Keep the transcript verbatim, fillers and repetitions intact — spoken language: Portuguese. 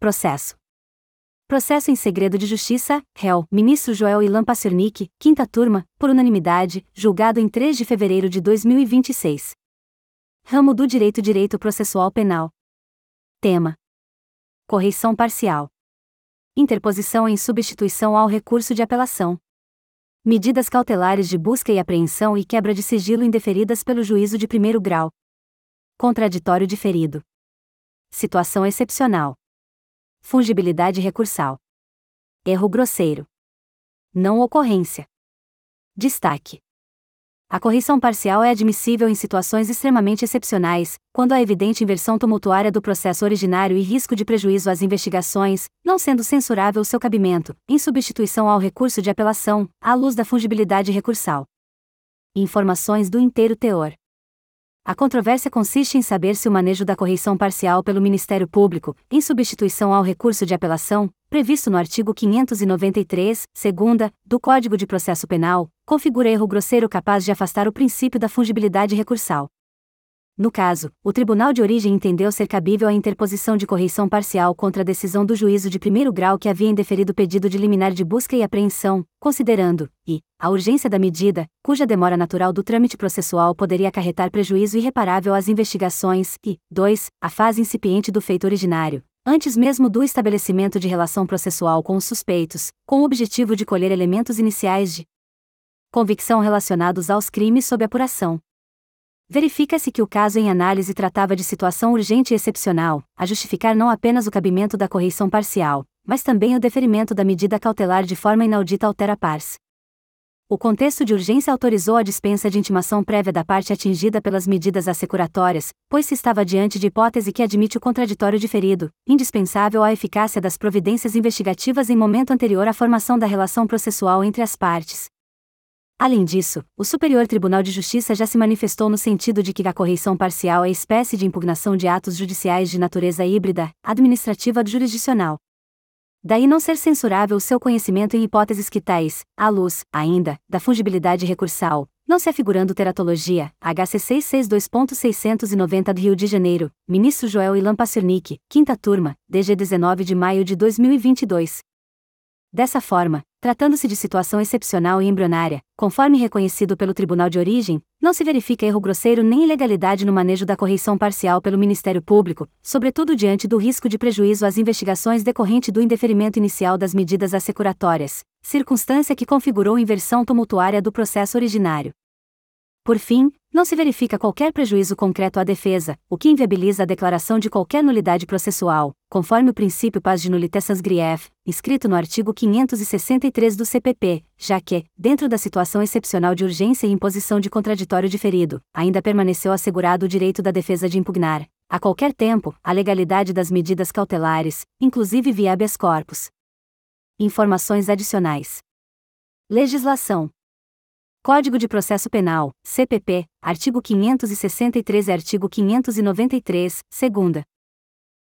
Processo. Processo em segredo de justiça, réu, ministro Joel Ilan Passernik, quinta turma, por unanimidade, julgado em três de fevereiro de dois mil e vinte e seis. Ramo do Direito Direito Processual Penal. Tema: correição parcial. Interposição em substituição ao recurso de apelação. Medidas cautelares de busca e apreensão e quebra de sigilo indeferidas pelo juízo de primeiro grau. Contraditório diferido. Situação excepcional. Fungibilidade recursal. Erro grosseiro. Não ocorrência. Destaque: a correição parcial é admissível em situações extremamente excepcionais, quando há evidente inversão tumultuária do processo originário e risco de prejuízo às investigações, não sendo censurável seu cabimento, em substituição ao recurso de apelação, à luz da fungibilidade recursal. Informações do inteiro teor. A controvérsia consiste em saber se o manejo da correição parcial pelo Ministério Público, em substituição ao recurso de apelação, previsto no artigo quinhentos e noventa e três, segunda, do Código de Processo Penal, configura erro grosseiro capaz de afastar o princípio da fungibilidade recursal. No caso, o Tribunal de Origem entendeu ser cabível a interposição de correição parcial contra a decisão do juízo de primeiro grau que havia indeferido o pedido de liminar de busca e apreensão, considerando, e, a urgência da medida, cuja demora natural do trâmite processual poderia acarretar prejuízo irreparável às investigações, e, dois, a fase incipiente do feito originário, antes mesmo do estabelecimento de relação processual com os suspeitos, com o objetivo de colher elementos iniciais de convicção relacionados aos crimes sob apuração. Verifica-se que o caso em análise tratava de situação urgente e excepcional, a justificar não apenas o cabimento da correição parcial, mas também o deferimento da medida cautelar de forma inaudita altera pars. O contexto de urgência autorizou a dispensa de intimação prévia da parte atingida pelas medidas assecuratórias, pois se estava diante de hipótese que admite o contraditório diferido, indispensável à eficácia das providências investigativas em momento anterior à formação da relação processual entre as partes. Além disso, o Superior Tribunal de Justiça já se manifestou no sentido de que a correição parcial é espécie de impugnação de atos judiciais de natureza híbrida, administrativa ou jurisdicional. Daí não ser censurável o seu conhecimento em hipóteses que tais, à luz, ainda, da fungibilidade recursal, não se afigurando teratologia, H C seiscentos e sessenta e dois ponto seiscentos e noventa do Rio de Janeiro, Ministro Joel Ilan Passernik, quinta turma, D G dezenove de maio de dois mil e vinte e dois. Dessa forma, tratando-se de situação excepcional e embrionária, conforme reconhecido pelo Tribunal de Origem, não se verifica erro grosseiro nem ilegalidade no manejo da correição parcial pelo Ministério Público, sobretudo diante do risco de prejuízo às investigações decorrente do indeferimento inicial das medidas assecuratórias, circunstância que configurou inversão tumultuária do processo originário. Por fim, não se verifica qualquer prejuízo concreto à defesa, o que inviabiliza a declaração de qualquer nulidade processual, conforme o princípio pars de nullité sans grief, inscrito no artigo quinhentos e sessenta e três do C P P, já que, dentro da situação excepcional de urgência e imposição de contraditório diferido, ainda permaneceu assegurado o direito da defesa de impugnar, a qualquer tempo, a legalidade das medidas cautelares, inclusive via habeas corpus. Informações adicionais. Legislação. Código de Processo Penal, C P P, artigo quinhentos e sessenta e três e artigo quinhentos e noventa e três, segunda.